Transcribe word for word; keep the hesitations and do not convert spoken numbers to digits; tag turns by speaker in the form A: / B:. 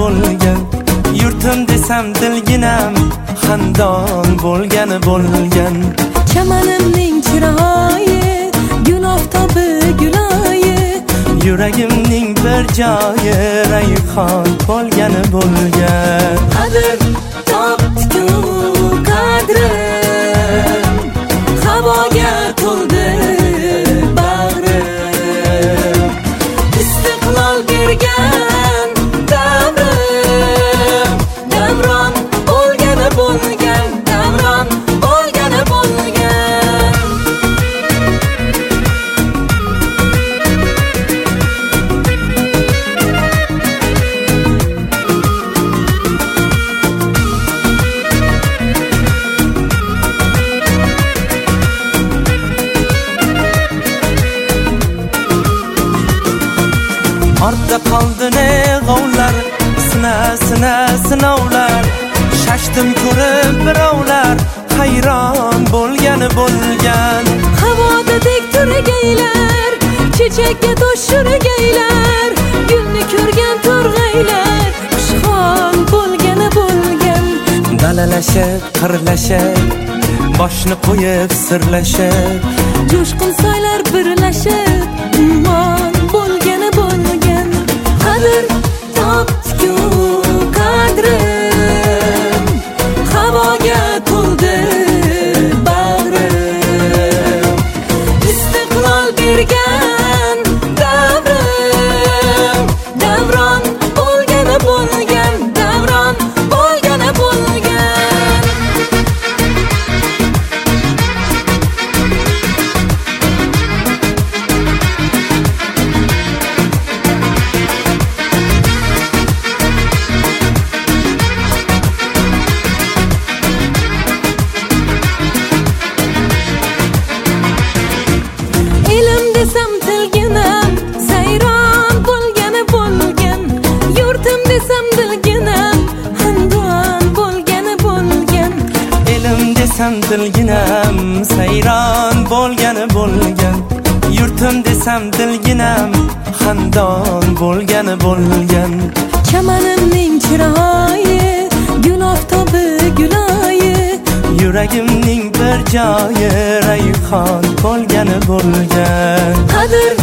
A: bo'lgan. Yurtim desam dilginam xandon bo'lgani bo'lgan.
B: Chamanimning chiroyi gul oftobi guloyi,
A: yuragimning bir joyi rayhon bo'lgani bo'lgan.
B: qadr topdi-ku qadrim, havoga to'ldi bag'rim, istiqlol bergan davrim, davron bo'lgani bo'lgan, davron bo'lgani bo'lgan.
A: Ortda qoldi ne g'ovlar, sina sina sinovlar. Shashtim ko'rib birovlar, hayron bo'lgani bo'lgan.
B: Havoda tek turgaylar, chechakka tosh surgaylar, gulni ko'rgan to'rg'aylar, xushhol bo'lgani bo'lgan.
A: Dalalashib, qirlashib, boshni qo'yib sirlashib,
B: Jo'shqin soylar birlashib, ummon bo'lgani bo'lgan. Qadr topdi-ku qadrim, havoga to'ldi bag'rim, istiqlol bergan davrim, davron bo'lgani bo'lgan, davron bo'lgani bo'lgan. Elim desam tilginam, sayron bo'lgani bo'lgan. Yurtim desam dilginam, xandon bo'lgani bo'lgan.
A: elim desam dilginam sayron bo'lgani bo'lgan. Yurtim desam dilginam xandon bo'lgani bo'lgan.
B: Chamanimning chiroyi gul oftobi guloyi,
A: Yuragimning bir joyi rayhon bo'lgani bo'lgan.
B: qadr